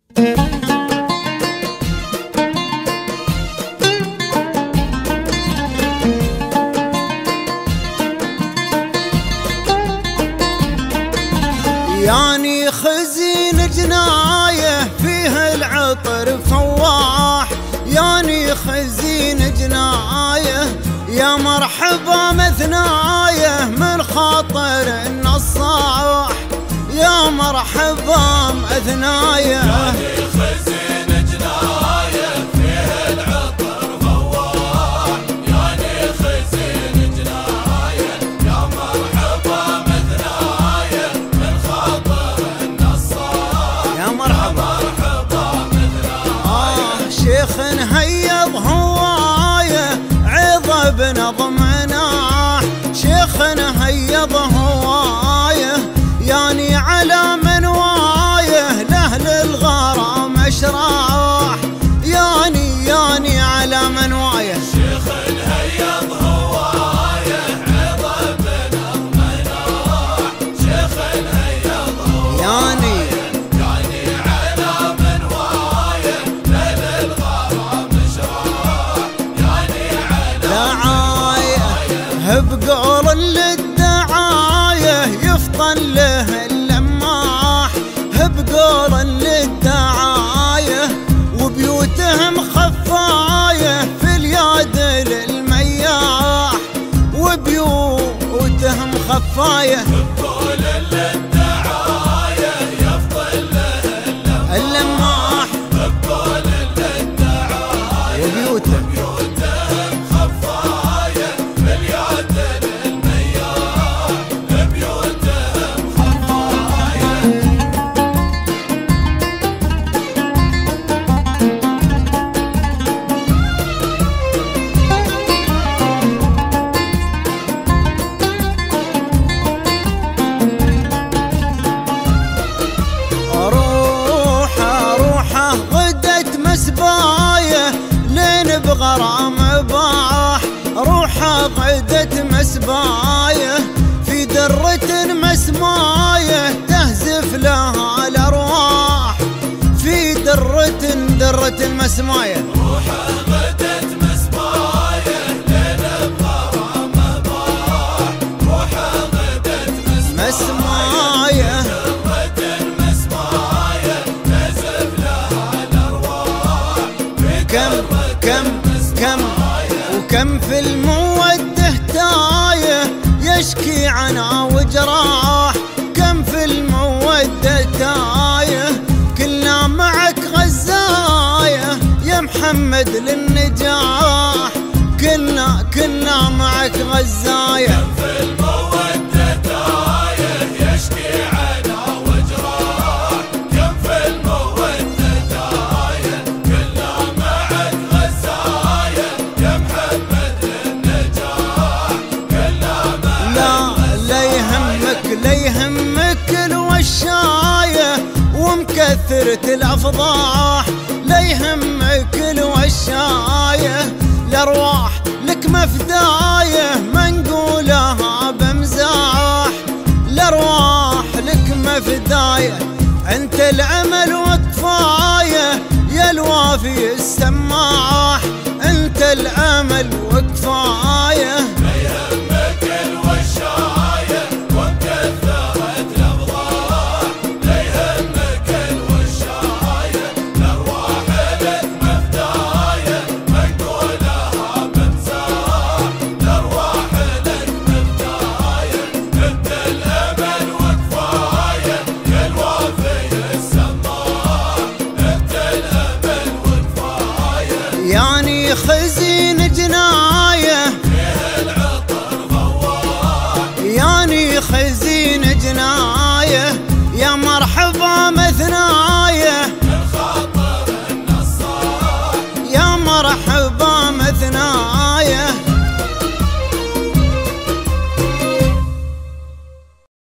يعني خزين جنايه فيها العطر فواح، يعني خزين جنايه يا مرحبا مثنايه من خاطر النصاح، يا مرحبا مثنايه. يعني خزين جنايه فيها العطر فواح، يعني خزين جنايه يا مرحبا مثنايه من خاطر النصاح، يا مرحبا مثنايه. شيخ هيض هوايه عظه بنظم ناح، شيخ هيض هوايه يعني على منوايه لاهل الغرام اشراح، يعني على منوايه. شيخ هيض هوايه عظه بنظم ناح، شيخ هيض هوايه يعني على منوايه لاهل الغرام اشراح، يعني على بقول للدعايه يفطن له اللماح، بقول للدعايه وبيوتهم خفايه في اليد للمياح، وبيوتهم خفايه. بقول للدعايه يفطن له اللماح، بقول للدعايه وبيوتهم خفايه في اليد للمياح، بيوتهم خفايه. روحه غدت مسبايه لين بغرام باح، روحه غدت مسبايه في درة مسمايه تهزف لها الارواح، في درة مسمايه. روحه غدت مسمايه لين بغرام باح، روحه غدت مسمايه كم في المودة تايه يشكي عنا وجراح، كم في المودة تايه كلنا معك غزايه يا محمد للنجاح، كلنا معك غزايه. كم في المودة تايه يشكي عنا وجراح، كم في المودة تايه كلنا معك غزايه يا محمد للنجاح، كلنا معك. لا يهمك الوشايه ومكثرة الافضاح، لا يهمك الوشايه الارواح لك مفدايه ما نقولها بمزاح، الارواح لك مفدايه انت الامل وكفايه يا الوافي السماح، انت الامل وكفايه. لا يهمك الوشايه ومكثرة الافضاح، لا يهمك الوشايه الارواح لك مفدايه ما نقولها بمزاح، الارواح لك مفدايه انت الامل وكفايه يا الوافي السماح، انت الامل وكفايه. يعني خزين جناح